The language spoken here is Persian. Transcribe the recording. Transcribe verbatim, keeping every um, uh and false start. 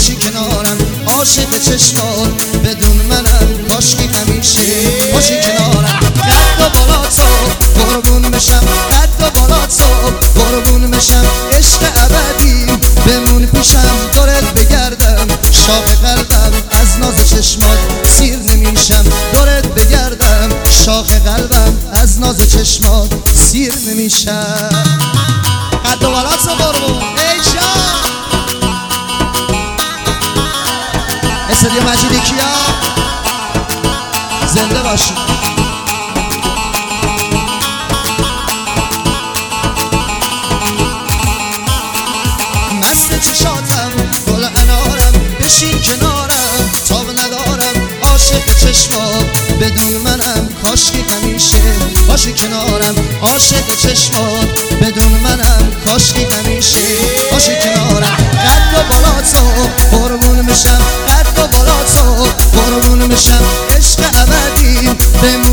باشی کنارم عاشق چشمات بدون منم کاشکی همیشه باشی کنارم قد و بالا تو قربون بشم قد و بالا تو قربون بشم عشق ابدی بمون پیشم دورت بگردم شاق قلبم از ناز چشمات سیر نمیشم دورت بگردم شاق قلبم از ناز چشمات سیر نمیشم قد و بالا تو قربون ای جان استودیو مجیدی کیا زنده باشید مست چشاتم گل انارم بشین کنارم تاب ندارم عاشق چشمات بدون منم کاشکی همیشه باشی کنارم عاشق چشمات بدون منم کاشکی همیشه باشی کنارم قد و بالا تو قربون بشم قد و بالا تو قربون بشم عشق ابدی به